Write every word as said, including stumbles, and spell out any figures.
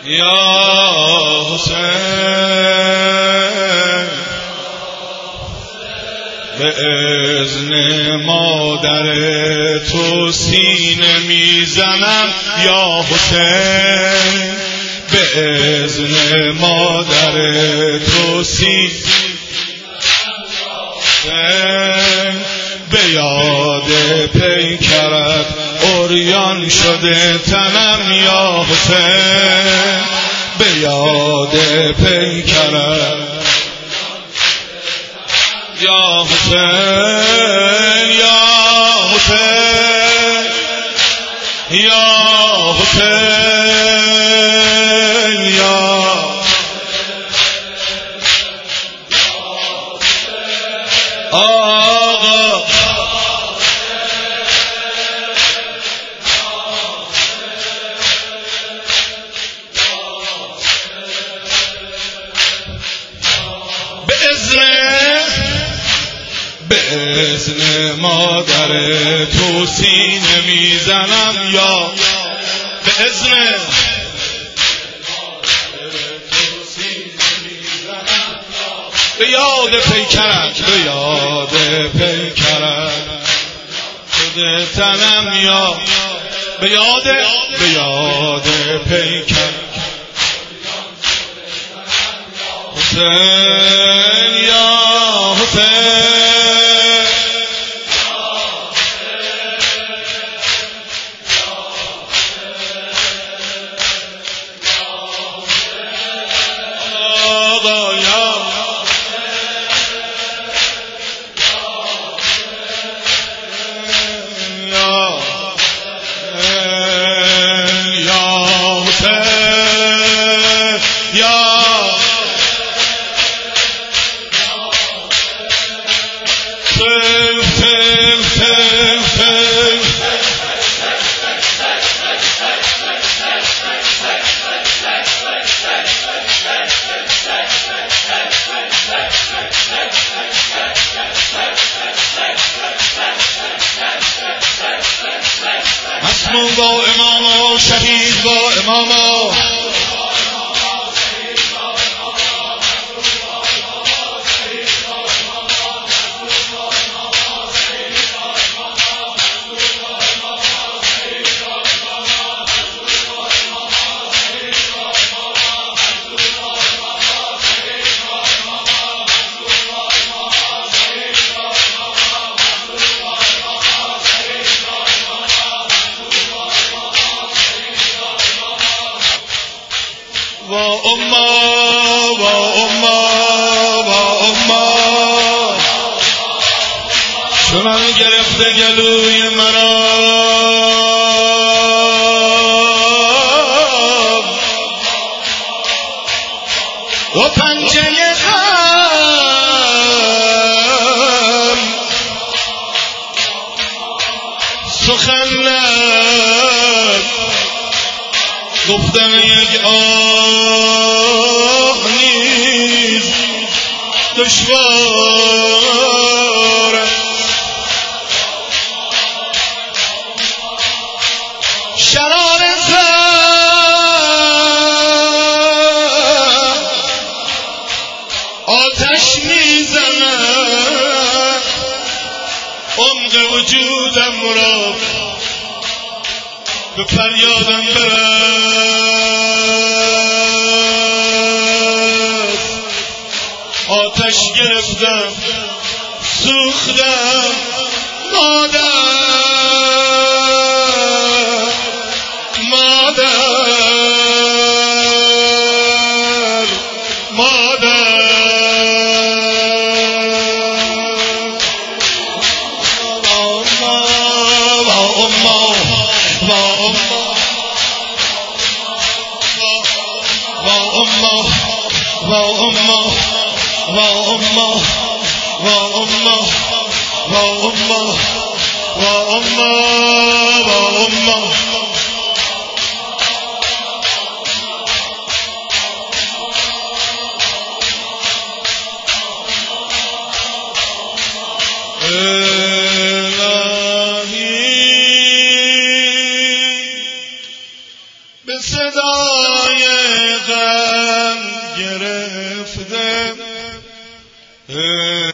یا حسین به اذن مادر تو سینه میزنم یا حسین به اذن مادر تو سینه به یاد پیکرت عریان شده تنم یا حسین به یاد پیکرت یا حسین یا حسین یا حسین یا آقا به اذن مادر تو سینه میزنم یا به اذن به یاد پیکرت به یاد پیکرت خود تنم یا به یاد به یاد پیکرت حسین یا حسین مسموم با اماما شهید با اماما و اما و اما و اما چنان گرفته گلوی مرا و پنجه غم سخن گفتن یک آه نیز دشوار شرار زن آتش میزند عمق وجودم را به فریادم برس آتش گرفتم سوختم مادر مادر مادر و امه و امه و امه و امه و امه و امه به صدای غم گرفته